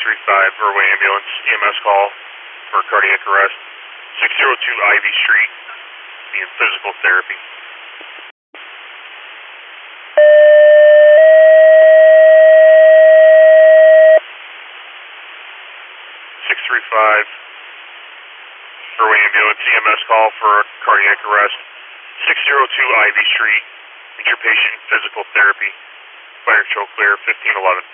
635 Irway Ambulance, EMS call for cardiac arrest. 602 Ivy Street, being physical therapy. 635 Irway Ambulance, EMS call for cardiac arrest. 602 Ivy Street, need your patient in physical therapy. Fire control clear, 1511.